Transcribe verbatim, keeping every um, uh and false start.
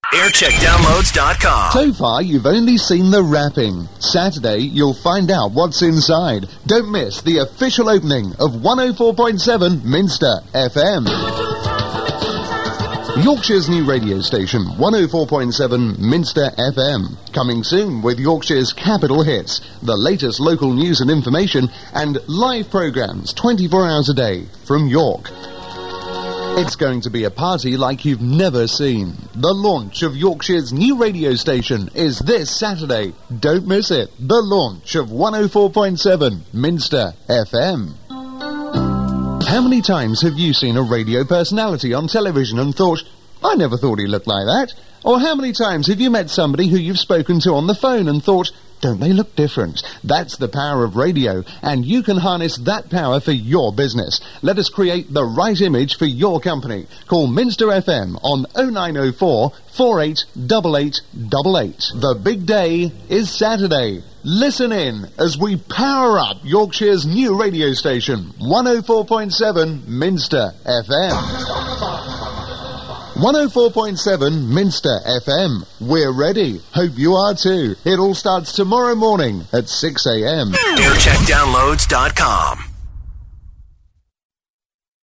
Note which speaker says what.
Speaker 1: aircheck downloads dot com.
Speaker 2: So far, you've only seen the wrapping. Saturday, you'll find out what's inside. Don't miss the official opening of one oh four point seven Minster F M. Yorkshire's new radio station, one oh four point seven Minster F M. Coming soon with Yorkshire's capital hits, the latest local news and information, and live programmes twenty-four hours a day from York. It's going to be a party like you've never seen. The launch of Yorkshire's new radio station is this Saturday. Don't miss it. The launch of one oh four point seven Minster F M. How many times have you seen a radio personality on television and thought, I never thought he looked like that? Or how many times have you met somebody who you've spoken to on the phone and thought, don't they look different? That's the power of radio, and you can harness that power for your business. Let us create the right image for your company. Call Minster F M on oh nine oh four, four eight eight eight eight eight. The big day is Saturday. Listen in as we power up Yorkshire's new radio station, one oh four point seven Minster F M. one oh four point seven Minster F M. We're ready. Hope you are too. It all starts tomorrow morning at six a.m.
Speaker 1: aircheck downloads dot com.